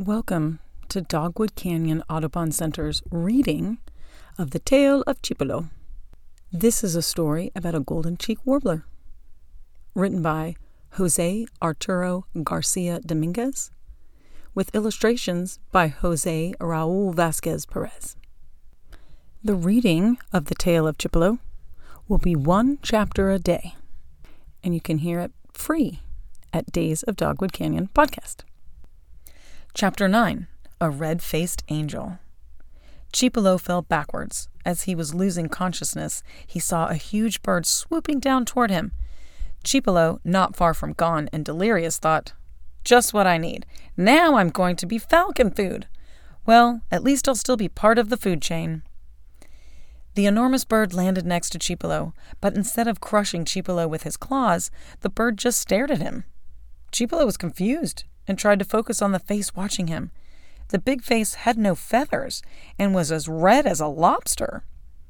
Welcome to Dogwood Canyon Audubon Center's reading of The Tale of Chipolo. This is a story about a golden-cheek warbler, written by Jose Arturo Garcia Dominguez, with illustrations by Jose Raul Vasquez Perez. The reading of The Tale of Chipolo will be one chapter a day, and you can hear it free at Days of Dogwood Canyon podcast. Chapter 9, A Red-Faced Angel. Chipolo fell backwards. As he was losing consciousness, he saw a huge bird swooping down toward him. Chipolo, not far from gone and delirious, thought, "Just what I need. Now I'm going to be falcon food. Well, at least I'll still be part of the food chain." The enormous bird landed next to Chipolo, but instead of crushing Chipolo with his claws, the bird just stared at him. Chipolo was confused and tried to focus on the face watching him. The big face had no feathers and was as red as a lobster.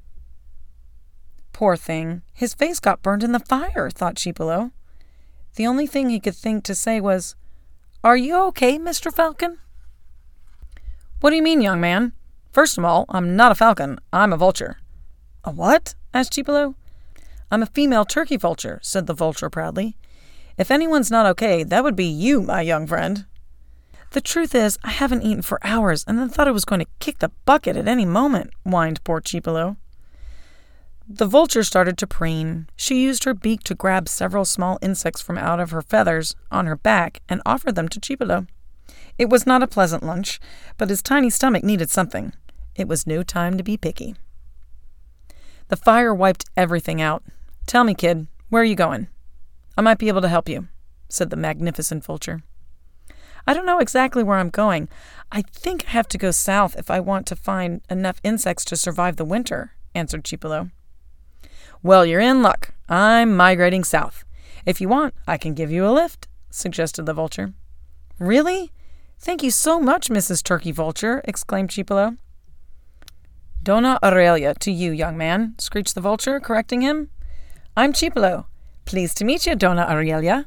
Poor thing, his face got burned in the fire, thought Chipolo. The only thing he could think to say was, "Are you okay, Mr. Falcon?" "What do you mean, young man? First of all, I'm not a falcon, I'm a vulture." "A what?" asked Chipolo. "I'm a female turkey vulture," said the vulture proudly. "If anyone's not okay, that would be you, my young friend." "The truth is, I haven't eaten for hours, and then thought I was going to kick the bucket at any moment," whined poor Chipolo. The vulture started to preen. She used her beak to grab several small insects from out of her feathers on her back and offered them to Chipolo. It was not a pleasant lunch, but his tiny stomach needed something. It was no time to be picky. The fire wiped everything out. "Tell me, kid, where are you going? I might be able to help you," said the magnificent vulture. "I don't know exactly where I'm going. I think I have to go south if I want to find enough insects to survive the winter," answered Chipolo. "Well, you're in luck. I'm migrating south. If you want, I can give you a lift," suggested the vulture. "Really? Thank you so much, Mrs. Turkey Vulture," exclaimed Chipolo. "Dona Aurelia to you, young man," screeched the vulture, correcting him. "I'm Chipolo. Pleased to meet you, Dona Aurelia."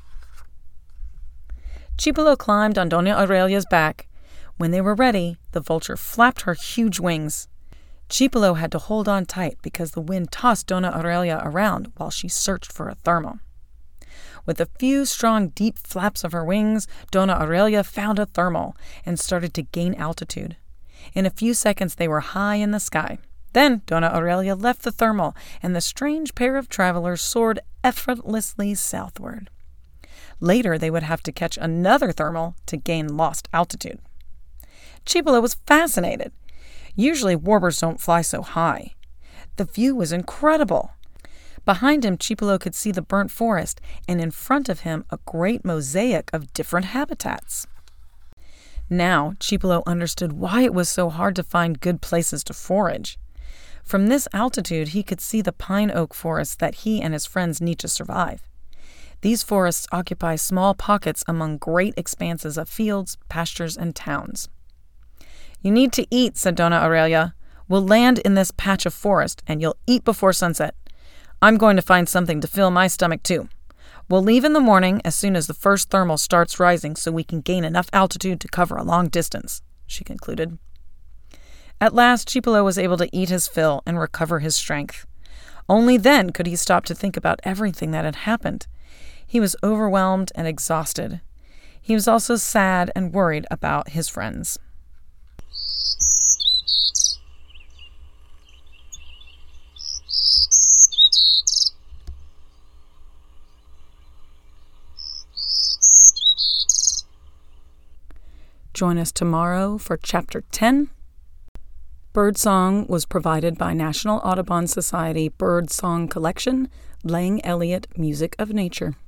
Chipolo climbed on Dona Aurelia's back. When they were ready, the vulture flapped her huge wings. Chipolo had to hold on tight because the wind tossed Dona Aurelia around while she searched for a thermal. With a few strong, deep flaps of her wings, Dona Aurelia found a thermal and started to gain altitude. In a few seconds, they were high in the sky. Then Dona Aurelia left the thermal, and the strange pair of travelers soared effortlessly southward. Later, they would have to catch another thermal to gain lost altitude. Chipolo was fascinated. Usually, warblers don't fly so high. The view was incredible. Behind him, Chipolo could see the burnt forest, and in front of him, a great mosaic of different habitats. Now, Chipolo understood why it was so hard to find good places to forage. From this altitude, he could see the pine oak forests that he and his friends need to survive. These forests occupy small pockets among great expanses of fields, pastures, and towns. "You need to eat," said Dona Aurelia. "We'll land in this patch of forest, and you'll eat before sunset. I'm going to find something to fill my stomach, too. We'll leave in the morning as soon as the first thermal starts rising so we can gain enough altitude to cover a long distance," she concluded. At last, Chipolo was able to eat his fill and recover his strength. Only then could he stop to think about everything that had happened. He was overwhelmed and exhausted. He was also sad and worried about his friends. Join us tomorrow for Chapter 10. Birdsong was provided by National Audubon Society Bird Song Collection, Lang Elliott Music of Nature.